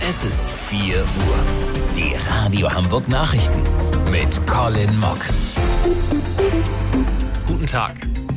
Es ist 4 Uhr. Die Radio Hamburg Nachrichten mit Colin Mock. Guten Tag.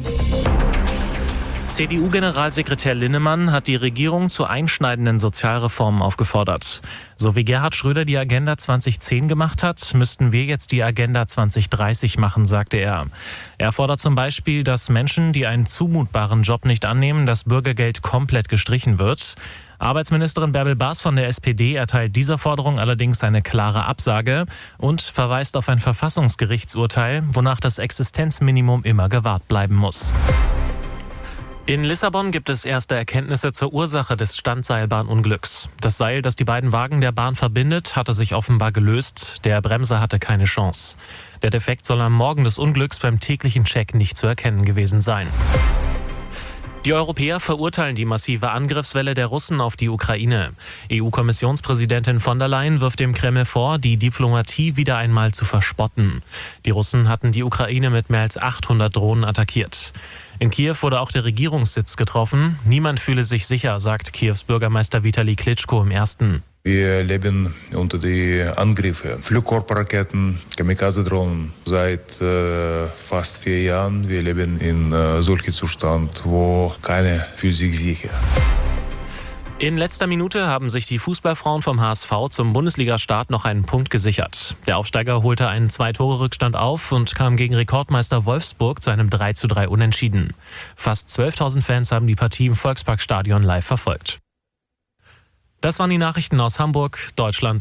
CDU-Generalsekretär Linnemann hat die Regierung zu einschneidenden Sozialreformen aufgefordert. So wie Gerhard Schröder die Agenda 2010 gemacht hat, müssten wir jetzt die Agenda 2030 machen, sagte er. Er fordert zum Beispiel, dass Menschen, die einen zumutbaren Job nicht annehmen, das Bürgergeld komplett gestrichen wird. Arbeitsministerin Bärbel Baas von der SPD erteilt dieser Forderung allerdings eine klare Absage und verweist auf ein Verfassungsgerichtsurteil, wonach das Existenzminimum immer gewahrt bleiben muss. In Lissabon gibt es erste Erkenntnisse zur Ursache des Standseilbahnunglücks. Das Seil, das die beiden Wagen der Bahn verbindet, hatte sich offenbar gelöst. Der Bremser hatte keine Chance. Der Defekt soll am Morgen des Unglücks beim täglichen Check nicht zu erkennen gewesen sein. Die Europäer verurteilen die massive Angriffswelle der Russen auf die Ukraine. EU-Kommissionspräsidentin von der Leyen wirft dem Kreml vor, die Diplomatie wieder einmal zu verspotten. Die Russen hatten die Ukraine mit mehr als 800 Drohnen attackiert. In Kiew wurde auch der Regierungssitz getroffen. Niemand fühle sich sicher, sagt Kiews Bürgermeister Vitali Klitschko im Ersten. Wir leben unter den Angriffen, Flugkörperraketen, Kamikaze-Drohnen seit fast 4 Jahren. Wir leben in solchem Zustand, wo keiner fühlt sich sicher. In letzter Minute haben sich die Fußballfrauen vom HSV zum Bundesligastart noch einen Punkt gesichert. Der Aufsteiger holte einen 2-Tore-Rückstand auf und kam gegen Rekordmeister Wolfsburg zu einem 3:3 Unentschieden. Fast 12.000 Fans haben die Partie im Volksparkstadion live verfolgt. Das waren die Nachrichten aus Hamburg, Deutschland